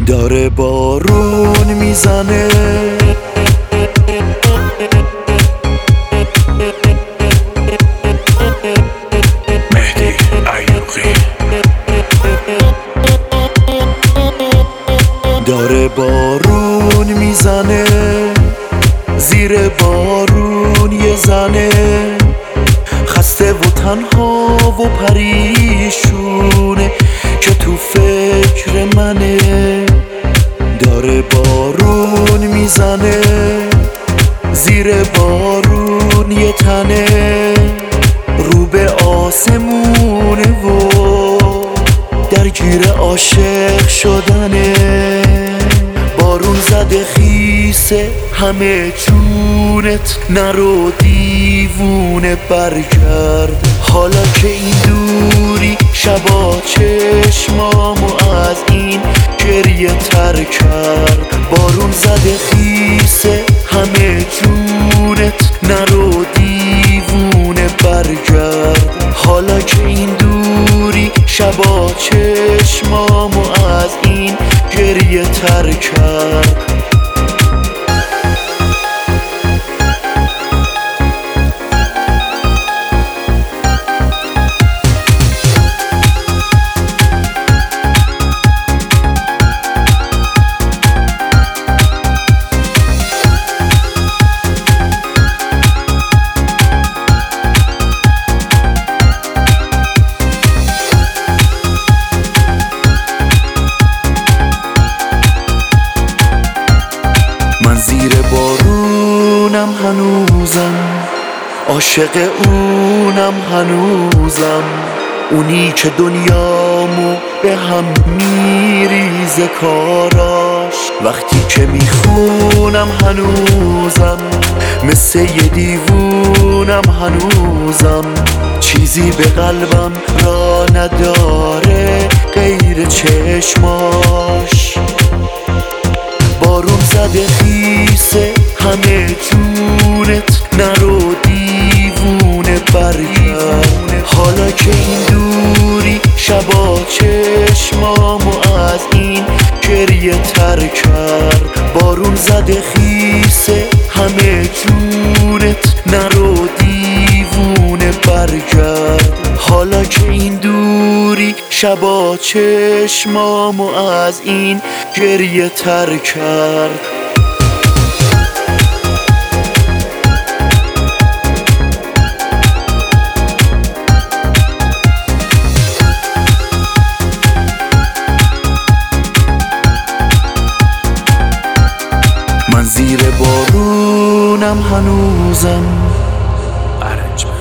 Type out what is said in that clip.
داره بارون میزنه، مهدی عیوقی. داره بارون میزنه، زیر بارون یه زنه خسته و تنها و پریشونه که تو فکر منه. داره بارون میزنه، زیر بارون یه تنه رو به آسمونه و درگیر عاشق شدنه. بارون زده خیسه همه جونت، نرو دیوونه برگرد. حالا که این دوری شبا چشمامو از این گریه تر کرد. بارون زده خیسه همه جونت، نرو دیوونه برگرد. حالا که این دوری شبا چشمامو از این گریه تر کرد. من زیر بارونم هنوزم، عاشق اونم هنوزم، اونی که دنیامو به هم میریزه کاراش. وقتی که میخونم هنوزم، مثل یه دیوونم هنوزم، چیزی به قلبم را نداره غیر چشماش. بارون زده خیسه همه جونت، نرو دیوونه برگرد. حالا که این دوری شبا چشمامو از این گریه تر کرد. بارون زده خیسه همه جونت، نرو دیوونه برگرد. حالا که این دوری شبا چشمامو از این گریه تر کرد. من زیر بارونم هنوزم.